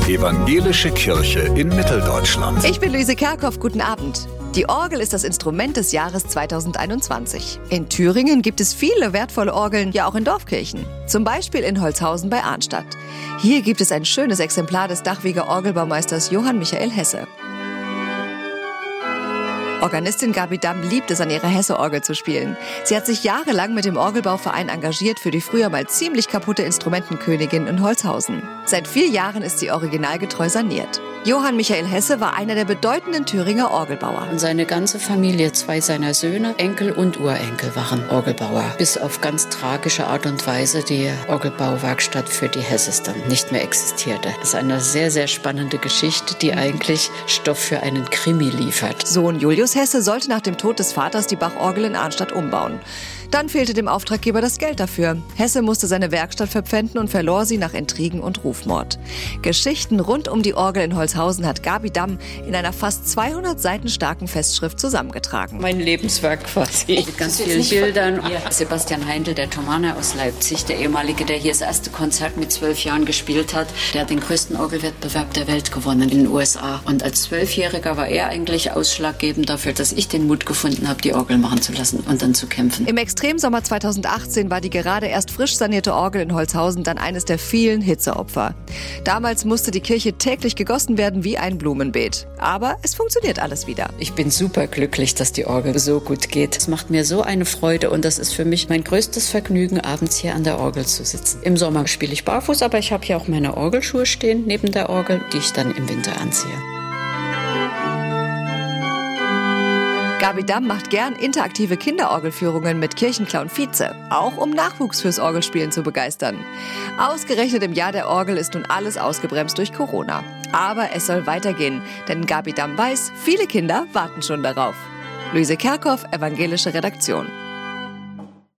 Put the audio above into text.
Evangelische Kirche in Mitteldeutschland. Ich bin Luise Kerkhoff, guten Abend. Die Orgel ist das Instrument des Jahres 2021. In Thüringen gibt es viele wertvolle Orgeln, ja auch in Dorfkirchen. Zum Beispiel in Holzhausen bei Arnstadt. Hier gibt es ein schönes Exemplar des Dachweger Orgelbaumeisters Johann Michael Hesse. Organistin Gabi Damm liebt es, an ihrer Hesse-Orgel zu spielen. Sie hat sich jahrelang mit dem Orgelbauverein engagiert für die früher mal ziemlich kaputte Instrumentenkönigin in Holzhausen. Seit 4 Jahren ist sie originalgetreu saniert. Johann Michael Hesse war einer der bedeutenden Thüringer Orgelbauer. Und seine ganze Familie, 2 seiner Söhne, Enkel und Urenkel waren Orgelbauer. Bis auf ganz tragische Art und Weise die Orgelbauwerkstatt für die Hesses dann nicht mehr existierte. Das ist eine sehr, sehr spannende Geschichte, die eigentlich Stoff für einen Krimi liefert. Sohn Julius Hesse sollte nach dem Tod des Vaters die Bachorgel in Arnstadt umbauen. Dann fehlte dem Auftraggeber das Geld dafür. Hesse musste seine Werkstatt verpfänden und verlor sie nach Intrigen und Rufmord. Geschichten rund um die Orgel in Holzhausen hat Gabi Damm in einer fast 200 Seiten starken Festschrift zusammengetragen. Mein Lebenswerk quasi. Mit ganz vielen Bildern. Sebastian Heindl, der Thomaner aus Leipzig, der ehemalige, der hier das erste Konzert mit 12 Jahren gespielt hat, der hat den größten Orgelwettbewerb der Welt gewonnen in den USA. Und als 12-Jähriger war er eigentlich ausschlaggebend dafür, dass ich den Mut gefunden habe, die Orgel machen zu lassen und dann zu kämpfen. Im Extremsommer 2018 war die gerade erst frisch sanierte Orgel in Holzhausen dann eines der vielen Hitzeopfer. Damals musste die Kirche täglich gegossen werden wie ein Blumenbeet. Aber es funktioniert alles wieder. Ich bin super glücklich, dass die Orgel so gut geht. Es macht mir so eine Freude und das ist für mich mein größtes Vergnügen, abends hier an der Orgel zu sitzen. Im Sommer spiele ich barfuß, aber ich habe hier auch meine Orgelschuhe stehen neben der Orgel, die ich dann im Winter anziehe. Gabi Damm macht gern interaktive Kinderorgelführungen mit Kirchenclown Vize, auch um Nachwuchs fürs Orgelspielen zu begeistern. Ausgerechnet im Jahr der Orgel ist nun alles ausgebremst durch Corona. Aber es soll weitergehen, denn Gabi Damm weiß, viele Kinder warten schon darauf. Luise Kerkhoff, Evangelische Redaktion.